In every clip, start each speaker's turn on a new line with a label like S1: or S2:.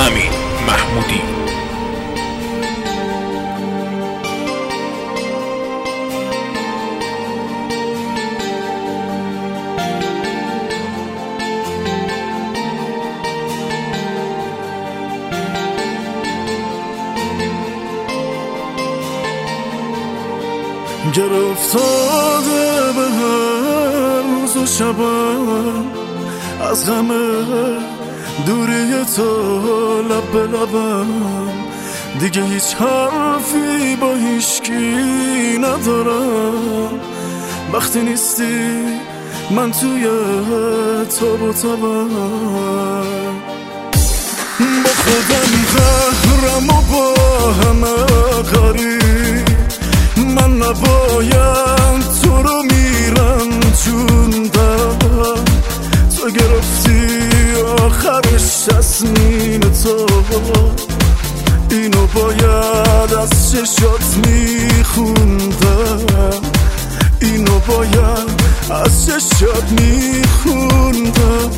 S1: امین محمودی.
S2: گر افتاده به هر روز و شبم از همه دوری تو لب به لبم، دیگه هیچ حرفی با هیچکی ندارم. وقتی نیستی من توی تاب و تبم، با خودم قهرم و با همه کاری، من نباید تو رو میرم جوندم. تو گرفتی آخرش تصمیم تو، اینو باید از چشات میخوندم، اینو باید از چشات میخوندم.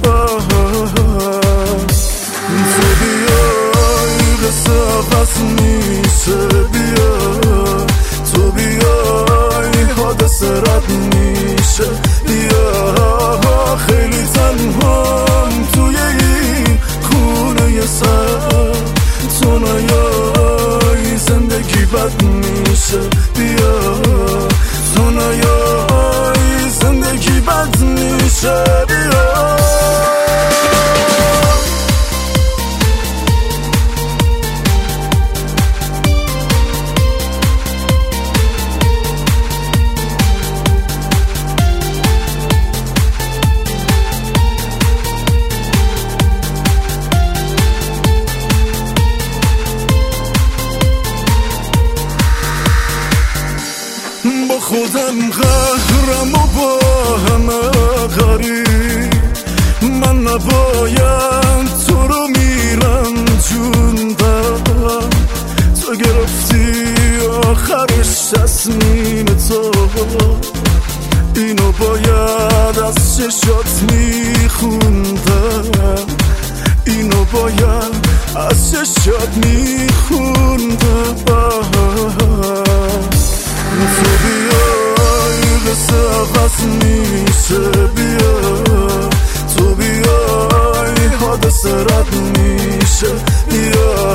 S2: تو بیای قصه عوض میشه، بیای تو بیای حادثه رد میشه، بیا خیلی تنهام توی این خونه سر، تو نیای زندگی بد میشه، بیا تو نیای زندگی بد میشه، بیا. با خودم قهرم و با همه کاری، من نباید تو رو میرم جوندم. تو گرفتی آخرش تصمیم تو، اینو باید از چشات میخوندم، اینو باید از چشات میخوندم. تو بیای قصه عوض میشه، بیا تو بیای حادثه رد میشه، بیا